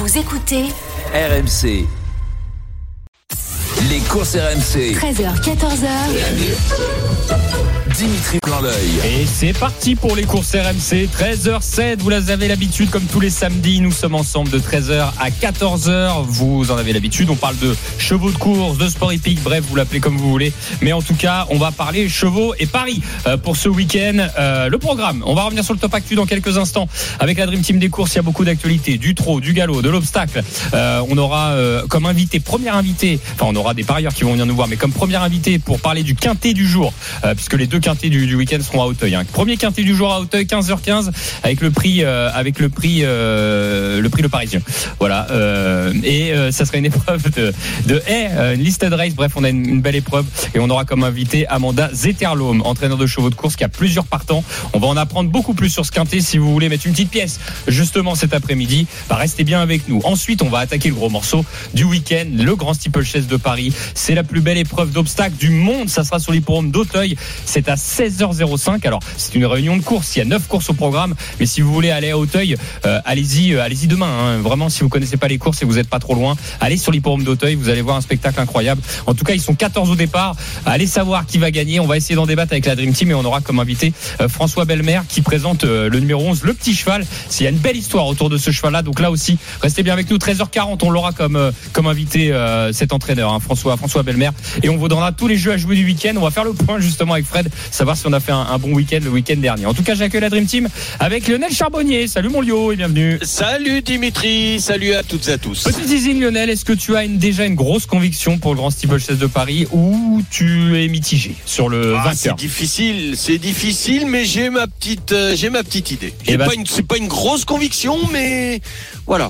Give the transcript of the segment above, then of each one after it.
Vous écoutez RMC. Les courses RMC. 13h, 14h. Dimitri Blanc-L'Oeil. Et c'est parti pour les courses RMC. 13h07, vous avez l'habitude, comme tous les samedis, nous sommes ensemble de 13h à 14h. Vous en avez l'habitude, on parle de chevaux de course, de sport hippique, bref, vous l'appelez comme vous voulez. Mais en tout cas, on va parler chevaux et paris pour ce week-end. Le programme, on va revenir sur le top actu dans quelques instants. Avec la Dream Team des courses, il y a beaucoup d'actualités, du trot, du galop, de l'obstacle. On aura comme invité, on aura des parieurs qui vont venir nous voir, mais comme premier invité pour parler du quintet du jour, puisque les deux quintés du week-end seront à Auteuil. Premier quintet du jour à Auteuil, 15h15, avec le prix le Parisien. Voilà. Ça sera une épreuve une listed race. Bref, on a une belle épreuve et on aura comme invité Amanda Zetterlom, entraîneur de chevaux de course qui a plusieurs partants. On va en apprendre beaucoup plus sur ce quintet. Si vous voulez mettre une petite pièce justement cet après-midi, restez bien avec nous. Ensuite, on va attaquer le gros morceau du week-end, le Grand Steeplechase de Paris. C'est la plus belle épreuve d'obstacles du monde. Ça sera sur l'hippodrome d'Auteuil. C'est à 16h05. Alors, c'est une réunion de courses. Il y a 9 courses au programme. Mais si vous voulez aller à Auteuil, allez-y demain. Vraiment, si vous connaissez pas les courses et vous n'êtes pas trop loin, allez sur l'hippodrome d'Auteuil. Vous allez voir un spectacle incroyable. En tout cas, ils sont 14 au départ. Allez savoir qui va gagner. On va essayer d'en débattre avec la Dream Team et on aura comme invité François Belmer qui présente le numéro 11, le petit cheval. Il y a une belle histoire autour de ce cheval-là. Donc là aussi, restez bien avec nous. 13h40, on l'aura comme invité cet entraîneur, François Belmer. Et on vous donnera tous les jeux à jouer du week-end. On va faire le point justement avec Fred, savoir si on a fait un bon week-end le week-end dernier. En tout cas, j'accueille la Dream Team avec Lionel Charbonnier. Salut mon Lio et bienvenue. Salut Dimitri, salut à toutes et à tous. Petit teasing Lionel, est-ce que tu as déjà une grosse conviction pour le Grand Steeplechase de Paris ou tu es mitigé sur le vainqueur? C'est difficile, mais j'ai ma petite idée. C'est pas une grosse conviction, mais voilà.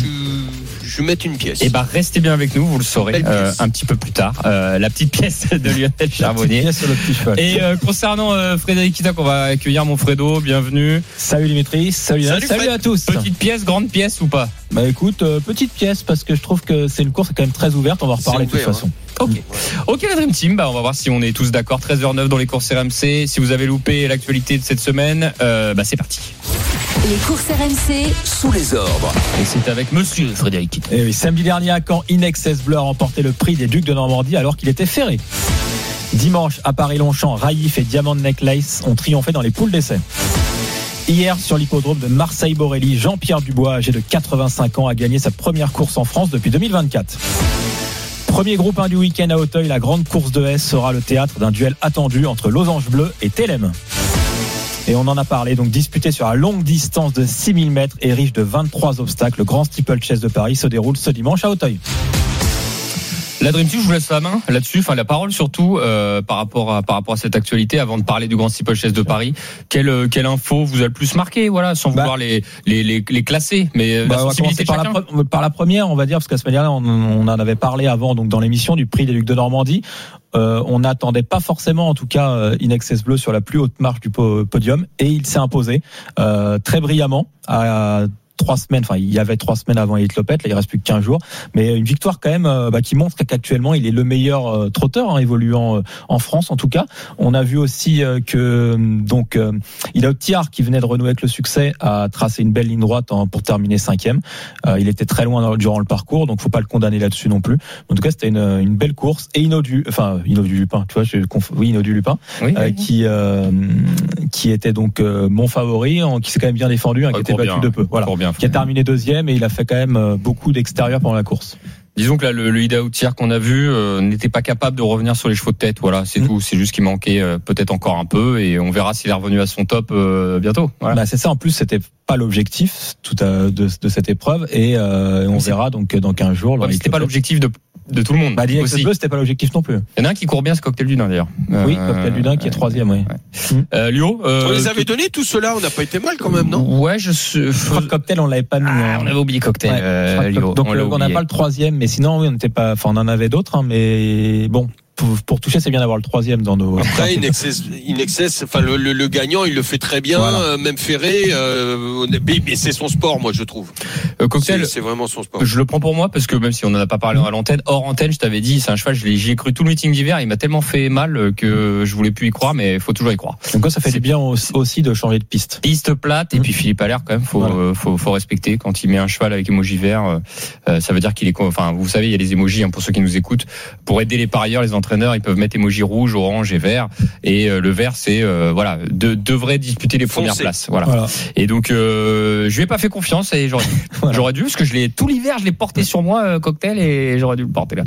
Je vais mettre une pièce. Restez bien avec nous, vous le saurez un petit peu plus tard. La petite pièce de Lionel Charbonnier. Pièce sur le petit cheval. Et concernant Frédéric Kita, qu'on va accueillir, mon Fredo, bienvenue. Salut Dimitri, salut à tous. Petite pièce, grande pièce ou pas? Écoute, petite pièce parce que je trouve que c'est une course quand même très ouverte. On va en reparler de toute façon. Ok la Dream Team, on va voir si on est tous d'accord. 13h09 dans les courses RMC. Si vous avez loupé l'actualité de cette semaine, c'est parti. Les courses RMC Sous les ordres. Et c'est avec monsieur Frédéric Kita. Et oui, samedi dernier à Caen, Inexcess Bleu a remporté le prix des Ducs de Normandie alors qu'il était ferré. Dimanche à Paris-Longchamp, Raïf et Diamond Necklace ont triomphé dans les poules d'essai. Hier, sur l'hippodrome de Marseille-Borelli, Jean-Pierre Dubois, âgé de 85 ans, a gagné sa première course en France depuis 2024. Premier groupe 1 du week-end à Auteuil, la grande course de S sera le théâtre d'un duel attendu entre Losange Bleu et Télème. Et on en a parlé, donc disputé sur la longue distance de 6000 mètres et riche de 23 obstacles, le Grand Steeplechase de Paris se déroule ce dimanche à Auteuil. La Dream Team, je vous laisse la main là-dessus, la parole surtout par rapport à cette actualité avant de parler du Grand Steeplechase de Paris. Quelle info vous a le plus marqué, sans vouloir les classer, mais la sensibilité de chacun. Par la première, on va dire, parce que la semaine dernière on en avait parlé avant, donc dans l'émission du prix des Ducs de Normandie. On n'attendait pas forcément, en tout cas, Inexcess Bleu sur la plus haute marche du podium, et il s'est imposé très brillamment à 3 semaines, il y avait 3 semaines avant Elite Lopette, là il reste plus que 15 jours, mais une victoire quand même qui montre qu'actuellement il est le meilleur trotteur évoluant en France en tout cas. On a vu aussi que il a Thiard qui venait de renouer avec le succès a tracé une belle ligne droite pour terminer 5e. Il était très loin durant le parcours, donc faut pas le condamner là-dessus non plus. En tout cas, c'était une belle course et Inaudu Lupin, tu vois, Inaudu Lupin, qui était donc mon favori, qui s'est quand même bien défendu, qui était battu de peu. Voilà. Qui a terminé 2e et il a fait quand même beaucoup d'extérieur pendant la course. Disons que là, le Idaho Thiers qu'on a vu n'était pas capable de revenir sur les chevaux de tête. Voilà, c'est tout. C'est juste qu'il manquait peut-être encore un peu et on verra s'il est revenu à son top bientôt. Voilà. C'est ça. En plus, c'était pas l'objectif de cette épreuve et on verra donc dans 15 jours. C'était pas l'objectif de tout le monde. Inexcess Bleu, c'était pas l'objectif non plus. Il y en a un qui court bien, c'est Cocktail du Dain d'ailleurs. Oui, Cocktail du Dain qui est 3e, oui. Lio, on les avait donnés tous ceux-là, on n'a pas été mal quand même, non? Ouais, Cocktail, on l'avait pas mis. On avait oublié Cocktail, Lio. Donc on n'a pas le 3e, mais sinon oui, on n'était pas. On en avait d'autres, mais bon. pour toucher, c'est bien d'avoir le troisième dans nos. Après, Inexcess, enfin le gagnant, il le fait très bien, voilà. Même Ferré, mais c'est son sport, moi je trouve. Cocktail, c'est vraiment son sport. Je le prends pour moi parce que même si on n'en a pas parlé à l'antenne, hors antenne, je t'avais dit, c'est un cheval, j'y ai cru tout le meeting d'hiver, il m'a tellement fait mal que je voulais plus y croire, mais il faut toujours y croire. Donc ça fait du bien aussi de changer de piste. Piste plate, et puis Philippe Allaire quand même, faut respecter quand il met un cheval avec émoji vert, ça veut dire qu'il est, enfin vous savez, il y a les émojis pour ceux qui nous écoutent, pour aider les parieurs, les entraîneurs, ils peuvent mettre émoji rouge, orange et vert, et le vert c'est devrait disputer les premières places, voilà. Et donc je lui ai pas fait confiance et j'aurais dû parce que tout l'hiver je l'ai porté sur moi, Cocktail, et j'aurais dû le porter là.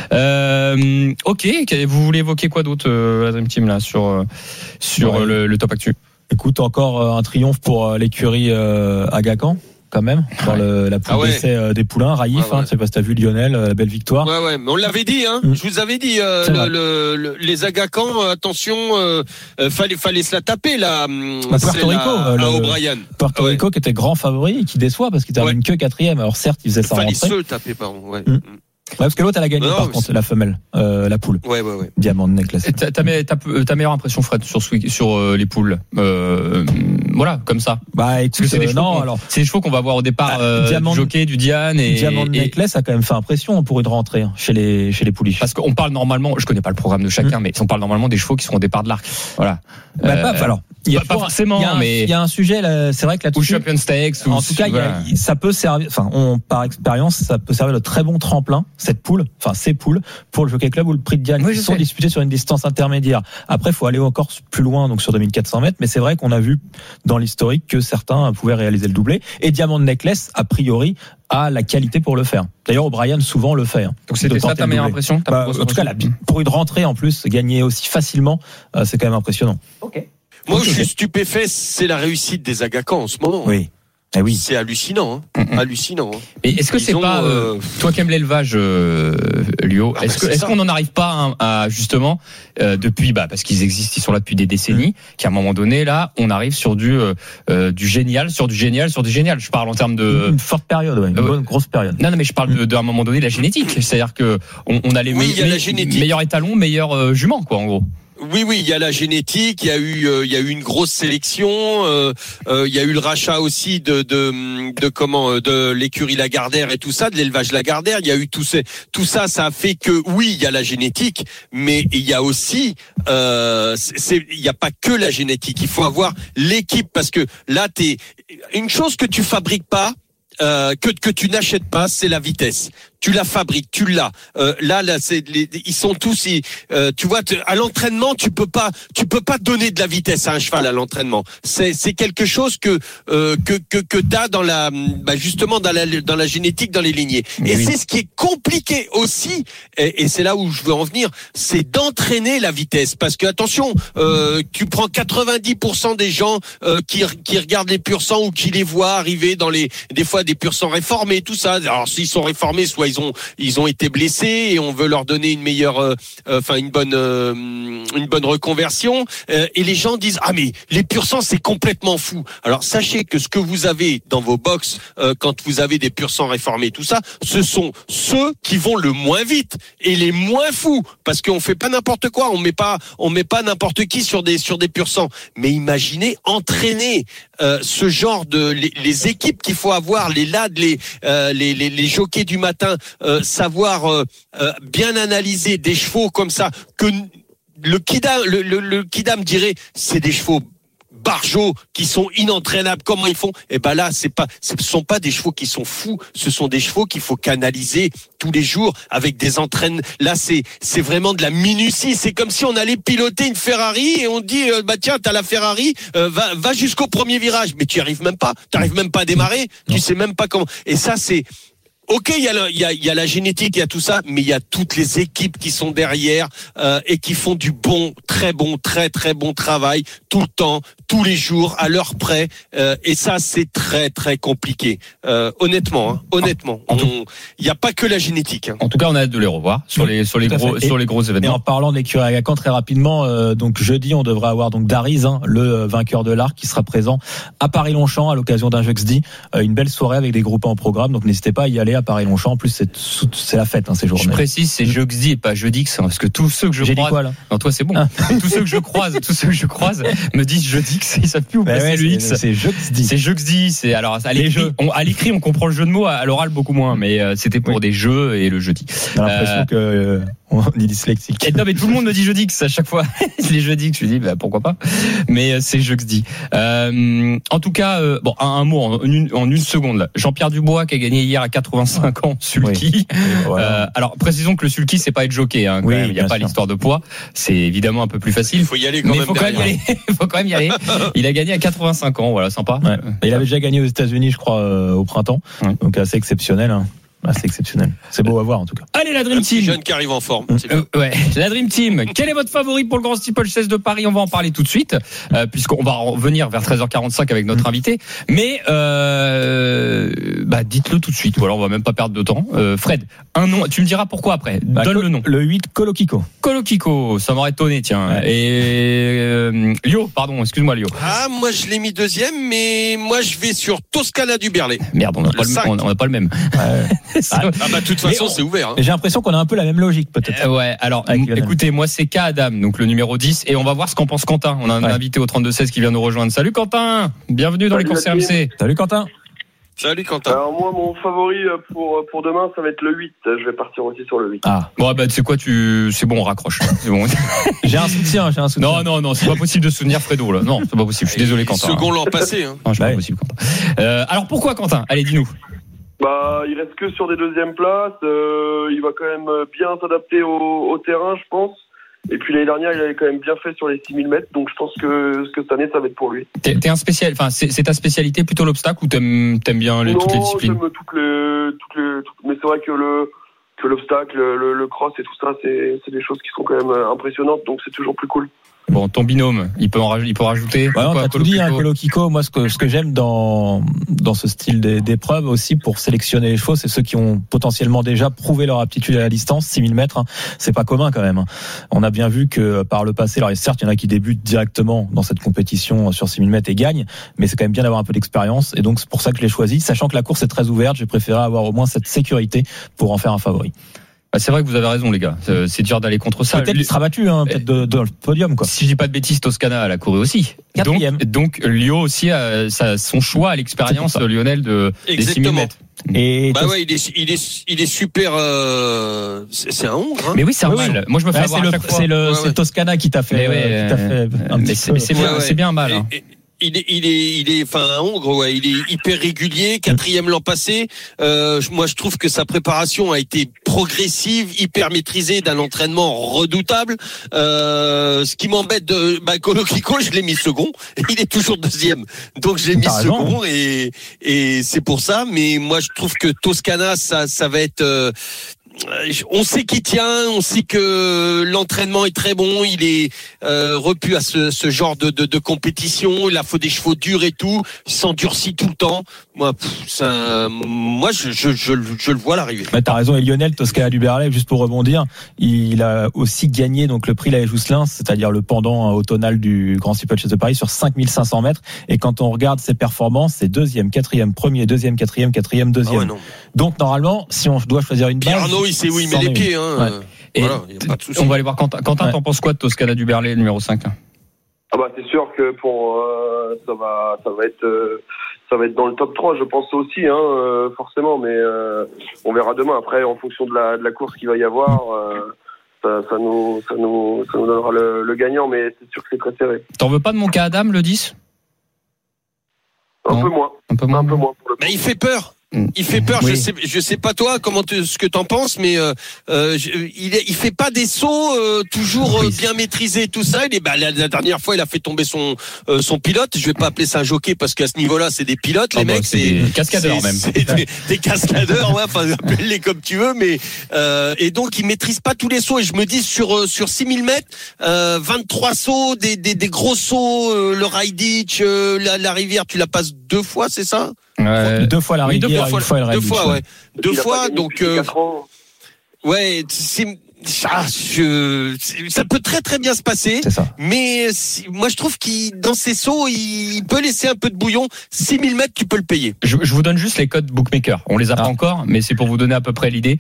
Ok, vous voulez évoquer quoi d'autre, la Dream Team là sur le top actu? Écoute, encore un triomphe pour l'écurie Agacan quand même dans la poule d'essai des poulains. Raïf, je sais pas si t'as vu Lionel, la belle victoire. Ouais, mais on l'avait dit, hein. Je vous avais dit, les Agacans, attention, fallait se la taper là. Puerto Rico, O'Brien. Puerto Rico qui était grand favori et qui déçoit parce qu'il termine que 4e. Alors certes, il faisait ça en rentrée. Fallait se taper, pardon. Ouais. Parce que l'autre elle a gagné par contre, la femelle, la poule. Ouais. Diamant Necklace. Ta meilleure impression, Fred, sur les poules, voilà, comme ça. Bah écoute, c'est des chevaux qu'on va voir au départ, du jockey, du Diane et Diamant Necklace a quand même fait impression pour une rentrée chez les pouliches. Parce qu'on parle normalement, je connais pas le programme de chacun, mais on parle normalement des chevaux qui seront au départ de l'arc. Voilà. Alors, pas forcément, mais il y a un sujet là, c'est vrai que là ou Champion Stakes, en tout cas, ça peut servir, par expérience, ça peut servir de très bon tremplin, cette poule, ces poules, pour le Jockey Club ou le Prix de Diane, qui sont disputés sur une distance intermédiaire. Après, il faut aller encore plus loin, donc sur 2400 mètres, mais c'est vrai qu'on a vu dans l'historique que certains pouvaient réaliser le doublé, et Diamond Necklace, a priori, a la qualité pour le faire. D'ailleurs, O'Brien souvent le fait. Donc c'était ça ta meilleure impression? En tout cas, pour une rentrée en plus, gagner aussi facilement, c'est quand même impressionnant. Ok. Moi, je suis stupéfait, c'est la réussite des Agacans en ce moment. Oui. C'est hallucinant, hallucinant. Et est-ce que c'est pas toi qui aimes l'élevage, Lio, est-ce qu'on n'en arrive pas à justement depuis parce qu'ils existent, ils sont là depuis des décennies, qu'à un moment donné là, on arrive sur du génial, sur du génial. Je parle en termes de une forte période, une bonne grosse période. Non, mais je parle d'un moment donné de la génétique, c'est-à-dire que on a les meilleurs étalons, meilleurs juments quoi, en gros. Oui, il y a la génétique, il y a eu une grosse sélection, il y a eu le rachat aussi de l'écurie Lagardère et tout ça, de l'élevage Lagardère, il y a eu tout ça a fait que oui, il y a la génétique, mais il y a aussi il y a pas que la génétique, il faut avoir l'équipe, parce que là une chose que tu fabriques pas, que tu n'achètes pas, c'est la vitesse. Tu la fabriques, tu l'as. Là, ils sont tous. Tu vois, à l'entraînement, tu peux pas donner de la vitesse à un cheval à l'entraînement. C'est quelque chose que t'as dans justement dans la génétique, dans les lignées. Et c'est ce qui est compliqué aussi. Et c'est là où je veux en venir, c'est d'entraîner la vitesse. Parce que attention, tu prends 90% des gens qui regardent les pur sang ou qui les voient arriver dans des fois des pur sang réformés, tout ça. Alors s'ils sont réformés, soit ils ont été blessés et on veut leur donner une meilleure, une bonne reconversion. Et les gens disent mais les pur sang c'est complètement fou. Alors sachez que ce que vous avez dans vos box quand vous avez des pur sang réformés, tout ça, ce sont ceux qui vont le moins vite et les moins fous, parce qu'on fait pas n'importe quoi, on met pas n'importe qui sur des pur sang. Mais imaginez entraîner ce genre les équipes qu'il faut avoir, les lads, les jockeys du matin, savoir bien analyser des chevaux comme ça, que le Kidam dirait c'est des chevaux barjots qui sont inentraînables. Comment ils font? Là, ce sont pas des chevaux qui sont fous, ce sont des chevaux qu'il faut canaliser tous les jours avec des entraînements. Là, c'est vraiment de la minutie. C'est comme si on allait piloter une Ferrari et on dit tiens, t'as la Ferrari, va jusqu'au premier virage, mais tu arrives même pas. T'arrives même pas à démarrer. Tu sais même pas comment. Et ça, c'est ok, il y a la génétique, il y a tout ça, mais il y a toutes les équipes qui sont derrière et qui font du très très bon travail tout le temps, tous les jours, à l'heure près. Et ça, c'est très très compliqué. Honnêtement, il n'y a pas que la génétique. En tout cas, on a hâte de les revoir sur les gros événements. Et en parlant d'écurie Agacan, très rapidement, donc jeudi, on devrait avoir donc Dariz, le vainqueur de l'Arc, qui sera présent à Paris-Longchamp à l'occasion d'un Jeux D. Une belle soirée avec des groupes en programme. Donc n'hésitez pas à y aller à Paris-Longchamp. En plus, c'est la fête, ces journées. Je précise, c'est jeudi et pas jeudix, parce que tous ceux que je J'ai croise. dit quoi, là? Non, toi, c'est bon. Tous ceux que je croise me disent jeudix, ils savent plus où placer le X. C'est jeudi. C'est jeudi. Alors, à l'écrit, on comprend le jeu de mots, à l'oral, beaucoup moins, mais c'était pour des jeux et le jeudi. J'ai l'impression que, on est dyslexique. Et non, mais tout le monde me dit jeudix à chaque fois. Les jeudix, je dis, pourquoi pas. Mais c'est jeudi. En tout cas, un mot en une seconde, là. Jean-Pierre Dubois, qui a gagné hier à 85 ans, sulky. Oui. Voilà. Alors, précisons que le sulky, c'est pas être jockey, hein, quand même. Il n'y a pas l'histoire de poids. C'est évidemment un peu plus facile. Il faut y aller quand mais même. Il faut quand même y aller. Il a gagné à 85 ans, voilà, sympa. Ouais. Il avait déjà gagné aux États-Unis, je crois, au printemps. Ouais. Donc, assez exceptionnel, hein. C'est exceptionnel. C'est beau à voir en tout cas. Allez, la Dream Team. Jeune qui arrive en forme. Ouais, la Dream Team. Quel est votre favori pour le Grand Steeple 16 de Paris? On va en parler tout de suite, puisqu'on va revenir vers 13h45 avec notre invité. Mais dites-le tout de suite. Voilà, on va même pas perdre de temps. Fred, un nom. Tu me diras pourquoi après. Donne le nom. Le 8, Colo Kiko. Colo Kiko, ça m'aurait étonné, tiens. Ouais. Et Lio, pardon, excuse-moi Lio. Ah, moi je l'ai mis deuxième, mais moi je vais sur Toscana du Berlay. Merde, on n'a pas le même. De toute façon, c'est ouvert. Hein. J'ai l'impression qu'on a un peu la même logique, peut-être. Ouais, alors, écoutez, moi, c'est K Adam, donc le numéro 10, et on va voir ce qu'en pense Quentin. On a un invité au 32-16 qui vient nous rejoindre. Salut Quentin! Bienvenue dans les courses RMC. Salut Quentin! Salut Quentin. Alors moi, mon favori pour demain, ça va être le 8. Je vais partir aussi sur le 8. Ah. Bon, tu sais quoi, c'est bon, on raccroche. C'est bon. J'ai un soutien. Non, c'est pas possible de soutenir Fredo, là. Non, c'est pas possible. Je suis désolé, Quentin. Second l'an passé, hein. Non, c'est pas possible, Quentin. Alors pourquoi, Quentin? Allez, dis-nous. Il reste que sur des deuxièmes places. Il va quand même bien s'adapter au terrain, je pense. Et puis l'année dernière, il avait quand même bien fait sur les 6000 mètres. Donc je pense que cette année, ça va être pour lui. T'es un spécial, c'est ta spécialité plutôt l'obstacle ou t'aimes bien toutes les disciplines? Non, j'aime toutes mais c'est vrai que l'obstacle, le cross et tout ça, c'est des choses qui sont quand même impressionnantes. Donc c'est toujours plus cool. Bon, ton binôme, il peut rajouter. On t'a tout dit, Colo Kiko. Moi, ce que j'aime dans ce style d'épreuve aussi pour sélectionner les chevaux, c'est ceux qui ont potentiellement déjà prouvé leur aptitude à la distance, 6000 mètres. Hein. C'est pas commun quand même. On a bien vu que par le passé, alors certes, il y en a qui débutent directement dans cette compétition sur 6000 mètres et gagnent, mais c'est quand même bien d'avoir un peu d'expérience. Et donc, c'est pour ça que je l'ai choisi. Sachant que la course est très ouverte, j'ai préféré avoir au moins cette sécurité pour en faire un favori. C'est vrai que vous avez raison, les gars. C'est dur d'aller contre ça. Peut-être qu'il sera battu, peut-être dans le podium, quoi. Si je dis pas de bêtises, Toscana, elle a couru aussi. Donc Lio aussi a son choix à l'expérience, Lionel, des 6000 mètres. Et il est super. C'est un Hongre. Hein. Mais oui, c'est un mal. Moi, je me fais avoir à chaque fois. C'est Toscana qui t'a fait. C'est bien un mal. Hein. Il est, un Hongre, ouais, il est hyper régulier, 4e l'an passé. Moi, je trouve que sa préparation a été progressive, hyper maîtrisée, d'un entraînement redoutable. Ce qui m'embête Colo Kiko, je l'ai mis second. Il est toujours deuxième. Donc, je l'ai mis second et c'est pour ça. Mais moi, je trouve que Toscana, ça va être, on sait qu'il tient, on sait que l'entraînement est très bon, il est repu à ce genre de compétition, il a faut des chevaux durs et tout, il s'endurcit tout le temps. Moi, je le vois l'arrivée. Mais t'as raison, et Lionel, Toscana du Berlay, juste pour rebondir, il a aussi gagné donc le prix La Jousselin, c'est-à-dire le pendant automnal du Grand Steeple Chase de Paris sur 5500 mètres. Et quand on regarde ses performances, c'est deuxième, quatrième, premier, deuxième, quatrième, deuxième. Ah ouais, donc normalement, si on doit choisir une base, Arnaud, il sait où il met les pieds. Hein. Ouais. Et voilà, y a pas de souci. On va aller voir Quentin. Quentin, t'en penses quoi de Toscana du Berlay, numéro 5? C'est sûr que ça va être dans le top 3, je pense aussi, forcément, mais on verra demain. Après, en fonction de la course qu'il va y avoir, ça nous donnera le gagnant, mais c'est sûr que c'est très serré. T'en veux pas de mon cas Adam, le 10? Un peu moins. Pour le mais il fait peur. Il fait peur. Oui. Je sais pas toi ce que t'en penses, mais il fait pas des sauts toujours bien maîtrisés, tout ça. La dernière fois, il a fait tomber son pilote. Je vais pas appeler ça un jockey parce qu'à ce niveau-là, c'est des pilotes, les mecs. C'est des cascadeurs même. C'est des cascadeurs, ouais. Enfin, appelle-les comme tu veux, mais et donc il maîtrise pas tous les sauts. Et je me dis sur 6000 mètres, 23 sauts, des gros sauts, le ride ditch, la rivière, tu la passes 2 fois, c'est ça? Ouais. 2 fois la rivière, une fois le ride ditch. Deux fois, donc ouais, ça peut très très bien se passer. C'est ça. Mais moi je trouve qu'il dans ses sauts il peut laisser un peu de bouillon. 6000 mètres tu peux le payer. Je vous donne juste les codes bookmaker. On les a pas encore, mais c'est pour vous donner à peu près l'idée.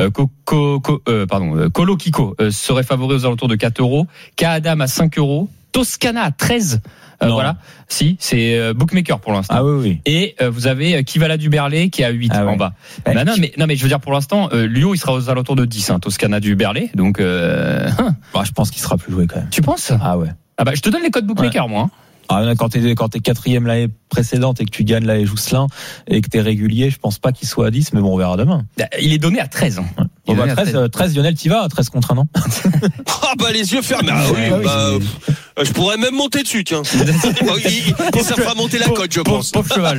Colo Kiko serait favori aux alentours de 4 €. K-Adam à 5 €. Toscana à 13. Voilà. Si, c'est bookmaker pour l'instant. Ah oui. Et vous avez Kivala du Berlay qui est à 8 en bas. Non mais je veux dire pour l'instant Lio il sera aux alentours de 10 Toscana du Berlay. Donc je pense qu'il sera plus joué quand même. Tu penses ? Ah ouais. Ah bah je te donne les codes bookmaker moi. Quand t'es quatrième l'année précédente et que tu gagnes l'année Jousselin et que t'es régulier, je pense pas qu'il soit à 10, mais bon, on verra demain. Il est donné à 13. Bon, 13 Lionel, t'y vas, 13 contre 1 an. Les yeux fermés. Je pourrais même monter dessus, tiens. Ça fera monter la cote, je pense. Pauvre cheval.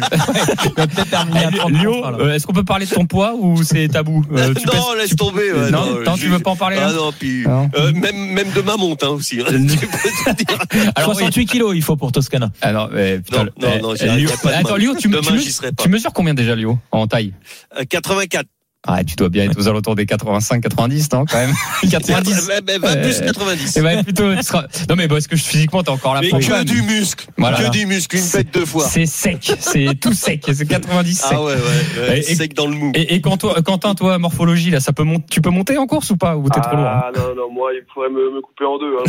Lio, est-ce qu'on peut parler de ton poids ou c'est tabou? Non, laisse tomber. Non, tu veux pas en parler là? Non, puis même demain monte aussi. Alors 68 kilos il faut pour Toscana. Alors, non, j'y pas de attends, Lio, tu mesures combien déjà, Lio, en taille? 84. Ah, tu dois bien être aux alentours des 85, 90, non, quand même? 90. Plus 90. Plutôt, non, mais est-ce que physiquement, t'as encore la forme? Mais que du muscle. Voilà. Que du muscle, une bête deux fois. C'est sec. C'est tout sec. C'est 90 sec. Ah ouais. Sec dans le mou. Et Quentin, toi, morphologie, là, tu peux monter en course ou pas? Ou t'es trop lourd? Ah, non, moi, il faudrait me couper en deux,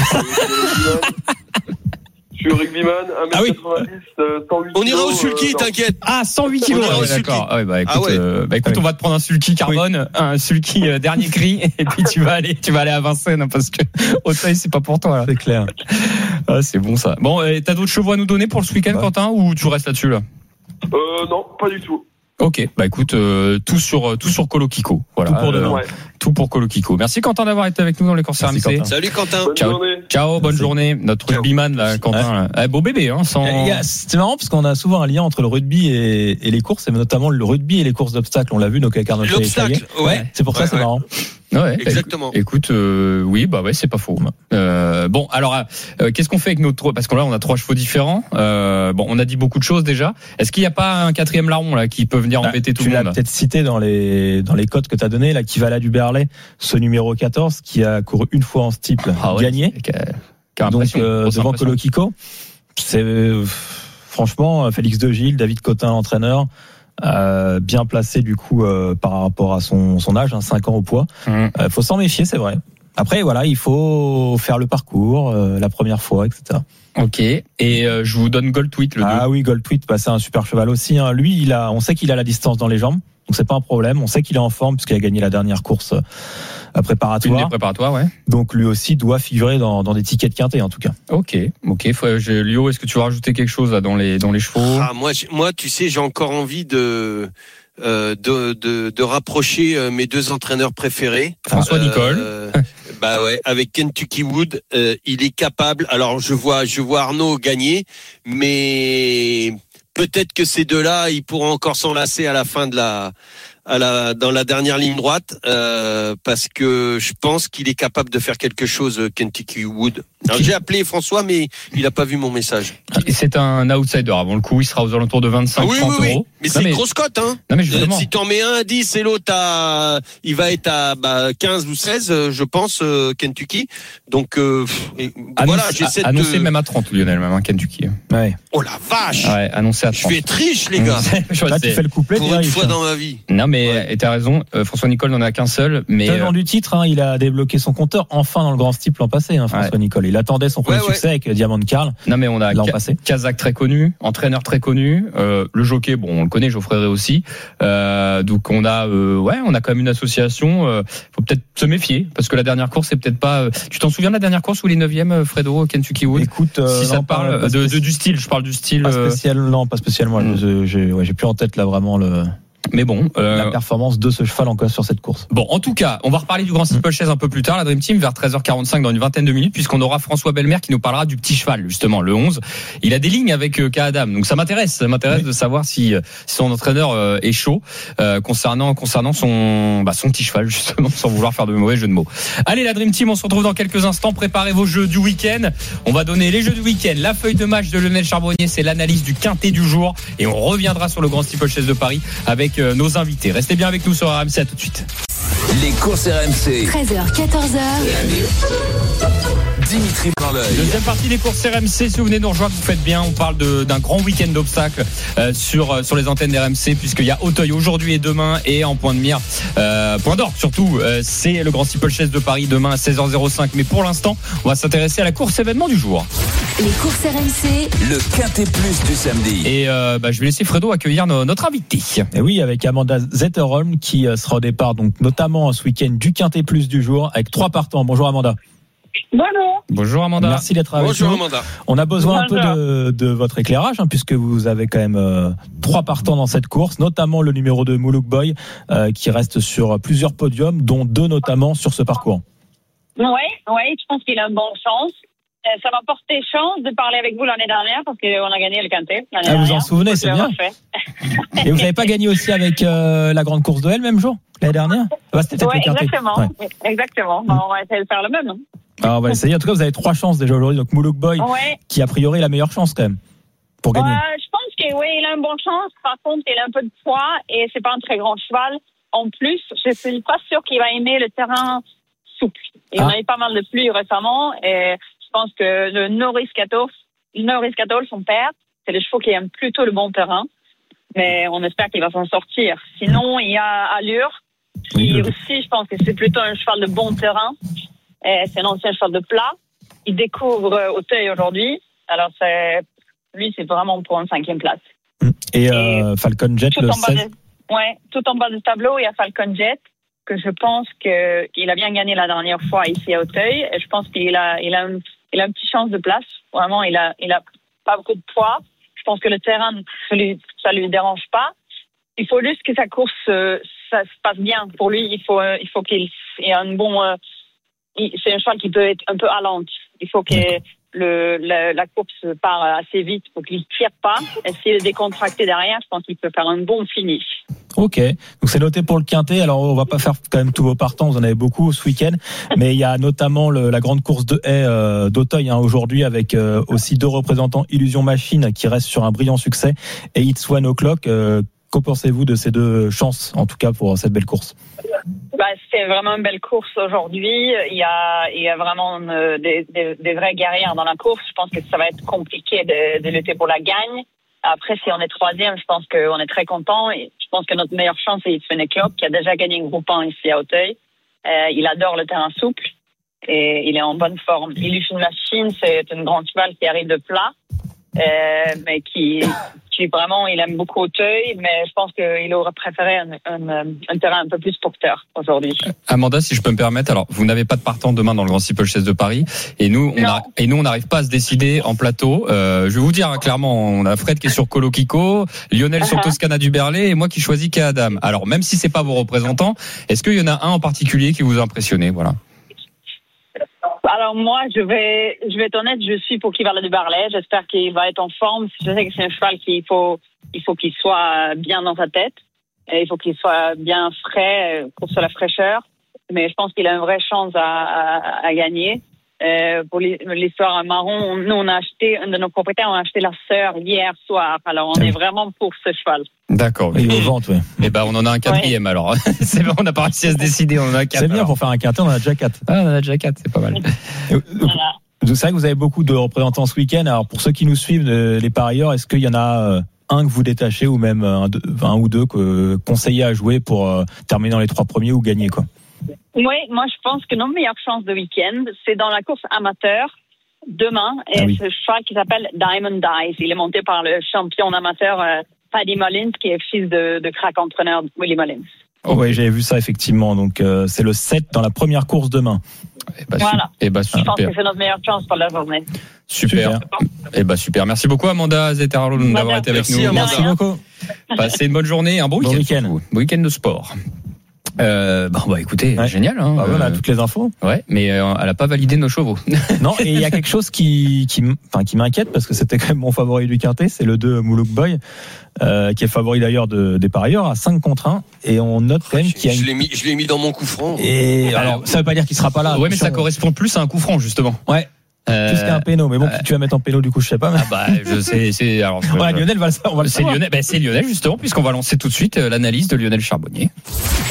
Je suis rugbyman, 1m90, 108 On ira au sulky, t'inquiète. 108 kilos. D'accord. Écoute, on va te prendre un sulky carbone, un sulky dernier cri, et puis tu vas aller à Vincennes, parce que Hauteuil, c'est pas pour toi, là. C'est clair. C'est bon, ça. Bon, t'as d'autres chevaux à nous donner pour ce week-end, Quentin, ou tu restes là-dessus, là? Non, pas du tout. Ok, écoute, tout sur Colo Kiko. Voilà. Tout pour demain. Tout pour Colo Kiko. Merci Quentin d'avoir été avec nous dans les courses RMC. Salut Quentin. Bonne journée. Notre rugbyman là, Quentin. Beau bébé, C'est marrant parce qu'on a souvent un lien entre le rugby et les courses, et notamment le rugby et les courses d'obstacles. On l'a vu, donc avec Arnaud. L'obstacle, ouais. C'est pour ça, c'est marrant. Ouais, exactement. Écoute, oui, c'est pas faux. Bon, alors, qu'est-ce qu'on fait avec notre, parce que là, on a 3 chevaux différents. On a dit beaucoup de choses déjà. Est-ce qu'il n'y a pas un 4e larron là qui peut venir embêter tout le monde? Tu l'as peut-être cité dans les codes que tu as donné, là, qui va là du Berlay, ce numéro 14 qui a couru une fois en steeple, gagné. Donc devant Colo Kiko, c'est franchement Félix De Gilles, David Cotin, entraîneur. Bien placé du coup par rapport à son âge, 5 ans au poids. Faut s'en méfier, c'est vrai. Après voilà, il faut faire le parcours la première fois, etc. Ok. Et je vous donne Goldtweet, le 2. Ah oui, Goldtweet, c'est un super cheval aussi. Lui, on sait qu'il a la distance dans les jambes, donc c'est pas un problème. On sait qu'il est en forme puisqu'il a gagné la dernière course préparatoire. Une des préparatoires, ouais. Donc lui aussi doit figurer dans des tickets de quintet en tout cas. Ok. Lio, est-ce que tu veux rajouter quelque chose là dans les chevaux? Moi, tu sais, j'ai encore envie de rapprocher mes 2 entraîneurs préférés. François Nicole. Avec Kentucky Wood, il est capable. Alors je vois Arnaud gagner, mais peut-être que ces deux-là, ils pourront encore s'enlacer à la fin dans la dernière ligne droite, parce que je pense qu'il est capable de faire quelque chose, Kentucky Wood. Alors, j'ai appelé François, mais il n'a pas vu mon message. C'est un outsider. Avant le coup, il sera aux alentours de 25-30 euros. Mais c'est une grosse cote, hein. Non, mais justement. Si t'en mets un à 10 et l'autre il va être à 15 ou 16, je pense, Kentucky. Donc, j'essaie de... Annoncé même à 30, Lionel, même, Kentucky. Ouais. Oh la vache! Ouais, annoncé à 30. Je vais être riche, les gars. Là, tu fais le couplet. Pour une fois dans ma vie. Non, mais t'as raison. François Nicole n'en a qu'un seul, mais. Tenant du titre, il a débloqué son compteur enfin dans le grand steeple l'an passé, François Nicole. Il attendait son premier succès avec Diamond Carl. Non, mais on a l'an passé. Kazakh très connu, entraîneur très connu, le jockey, on le connaît, Geoffrey Ray aussi. Donc on a quand même une association. Faut peut-être se méfier parce que la dernière course c'est peut-être pas. Tu t'en souviens de la dernière course où les 9e, Fredo, Kentucky Wood? Écoute, si ça te parle du style, je parle du style. Pas spécialement. J'ai plus en tête là vraiment le. Mais bon, la performance de ce cheval encore sur cette course. Bon, en tout cas, on va reparler du Grand Steeplechase un peu plus tard, la Dream Team, vers 13h45 dans une vingtaine de minutes, puisqu'on aura François Belmer qui nous parlera du petit cheval, justement, le 11. Il a des lignes avec K-Adam, donc ça m'intéresse de savoir si son entraîneur est chaud concernant son petit cheval, justement, sans vouloir faire de mauvais jeux de mots. Allez, la Dream Team, on se retrouve dans quelques instants. Préparez vos jeux du week-end. On va donner les jeux du week-end, la feuille de match de Lionel Charbonnier, c'est l'analyse du quintet du jour, et on reviendra sur le Grand Steeplechase de Paris avec nos invités. Restez bien avec nous sur RMC, à tout de suite. Les courses RMC. 13h, 14h. Dimitri Blanc-L'œil. Deuxième partie des courses RMC. Si vous venez nous rejoindre, vous faites bien. On parle d'un grand week-end d'obstacles sur les antennes d'RMC, puisqu'il y a Auteuil aujourd'hui et demain, et en point de mire, point d'orgue surtout, c'est le Grand Steeplechase de Paris demain à 16h05. Mais pour l'instant, on va s'intéresser à la course événement du jour. Les courses RMC. Le Quintet Plus du samedi. Et je vais laisser Fredo accueillir notre invité. Et oui, avec Amanda Zetterholm qui sera au départ, donc notamment ce week-end du Quintet Plus du jour, avec 3 partants. Bonjour Amanda. Bonjour. Bonjour Amanda. Merci d'être avec Bonjour nous. Amanda. On a besoin un Bonjour. peu de votre éclairage, puisque vous avez quand même 3 partants dans cette course, notamment le numéro 2 Moulouk Boy, qui reste sur plusieurs podiums, dont 2 notamment sur ce parcours. Oui, je pense qu'il a une bonne chance. Ça m'a porté chance de parler avec vous l'année dernière parce qu'on a gagné le Quintet. Ah, vous en souvenez, c'est bien. Et vous n'avez pas gagné aussi avec la grande course de L même jour, l'année dernière? C'était peut-être Oui, le Quintet. exactement. Ouais. Exactement. Bon, on va essayer de faire le même. Alors, on va essayer. En tout cas, vous avez 3 chances déjà aujourd'hui. Donc Moulouk Boy, Ouais. qui a priori est la meilleure chance quand même pour gagner. Je pense qu'il a une bonne chance. Par contre, il a un peu de poids et c'est pas un très grand cheval. En plus, je suis pas sûre qu'il va aimer le terrain souple. Il en a eu pas mal de pluie récemment et je pense que le Norris Cattle, son père, c'est le chevaux qui aime plutôt le bon terrain. Mais on espère qu'il va s'en sortir. Sinon, il y a Allure, qui aussi, je pense que c'est plutôt un cheval de bon terrain. C'est un ancien cheval de plat. Il découvre Auteuil aujourd'hui. Alors, lui, c'est vraiment pour une 5e place. Et Falcon Jet, le 16. Tout en bas du tableau, il y a Falcon Jet, que je pense qu'il a bien gagné la dernière fois ici à Auteuil. Et je pense qu'il a une petite chance de place. Vraiment, il a pas beaucoup de poids. Je pense que le terrain, ça lui dérange pas. Il faut juste que sa course, ça se passe bien. Pour lui, il faut qu'il ait un bon, c'est un cheval qui peut être un peu allante. Il faut que la course part assez vite pour qu'il ne tire pas. Et s'il est décontracté derrière, je pense qu'il peut faire un bon finish. Ok, donc c'est noté pour le Quintet. Alors on va pas faire quand même tous vos partants, vous en avez beaucoup ce week-end, mais il y a notamment la grande course de haies d'Auteuil aujourd'hui, avec aussi 2 représentants Illusion Machine qui restent sur un brillant succès, et It's 1 o'clock. Que pensez-vous de ces 2 chances, en tout cas pour cette belle course? C'est vraiment une belle course aujourd'hui. Il y a vraiment des vraies guerrières dans la course. Je pense que ça va être compliqué de lutter pour la gagne. Après, si on est 3e, je pense qu'on est très content. Et je pense que notre meilleure chance, c'est It's 1 o'clock, qui a déjà gagné un groupe 1 ici à Auteuil. Il adore le terrain souple et il est en bonne forme. Illusion Machine, c'est une grande cheval qui arrive de plat, mais qui vraiment, il aime beaucoup Auteuil, mais je pense qu'il aurait préféré un terrain un peu plus porteur aujourd'hui. Amanda, si je peux me permettre, alors vous n'avez pas de partant demain dans le Grand Steeplechase de Paris, et nous on n'arrive pas à se décider en plateau. Je vais vous dire clairement, on a Fred qui est sur Colo Kiko, Lionel sur Toscana du Berlay, et moi qui choisis K-Adam. Alors même si c'est pas vos représentants, est-ce qu'il y en a un en particulier qui vous a impressionné? Voilà. Alors moi, je vais être honnête, je suis pour Kivala du Barlet. J'espère qu'il va être en forme. Je sais que c'est un cheval il faut qu'il soit bien dans sa tête. Et il faut qu'il soit bien frais, sur la fraîcheur. Mais je pense qu'il a une vraie chance à gagner. Pour l'histoire marron, nous un de nos propriétaires, on a acheté la sœur hier soir. Alors on est vraiment pour ce cheval. D'accord. Et aux ventes, ouais. Et on en a un 4e alors. C'est bon, on n'a pas réussi à se décider, on en a 4. C'est bien pour faire un Quintet, on en a déjà 4. Ah, on en a déjà 4, c'est pas mal. Voilà. C'est vrai que vous avez beaucoup de représentants ce week-end. Alors pour ceux qui nous suivent, les parieurs, est-ce qu'il y en a un que vous détachez, ou même un ou 2 que conseillez à jouer pour terminer dans les 3 premiers ou gagner, quoi? Oui, moi je pense que nos meilleures chances de week-end, c'est dans la course amateur demain. Et ce cheval qui s'appelle Diamond Dice. Il est monté par le champion amateur Paddy Mullins, qui est fils de crack entraîneur Willie Mullins. Oui, j'avais vu ça effectivement. Donc c'est le 7 dans la première course demain. Voilà. Je pense que c'est notre meilleure chance pour la journée. Super. Super. Merci beaucoup Amanda Zetterholm d'avoir été avec nous. Merci beaucoup. Passez une bonne journée, un bon week-end. Bon week-end de sport. Écoutez, génial. Hein, on a toutes les infos. Ouais, mais elle a pas validé nos chevaux. Non, et il y a quelque chose qui m'inquiète, parce que c'était quand même mon favori du Quintet, c'est le 2 Moulouk Boy, qui est favori d'ailleurs des parieurs à 5 contre 1, et on note quand même qu'il y a je l'ai mis dans mon coup franc. Et alors, ça veut pas dire qu'il sera pas là. Ouais, mais ça correspond plus à un coup franc justement. Ouais. Plus qu'un péno, mais bon, tu vas mettre en péno, du coup, je sais pas. Mais... je sais. Alors, Lionel on va le savoir. C'est Lionel justement, puisqu'on va lancer tout de suite l'analyse de Lionel Charbonnier.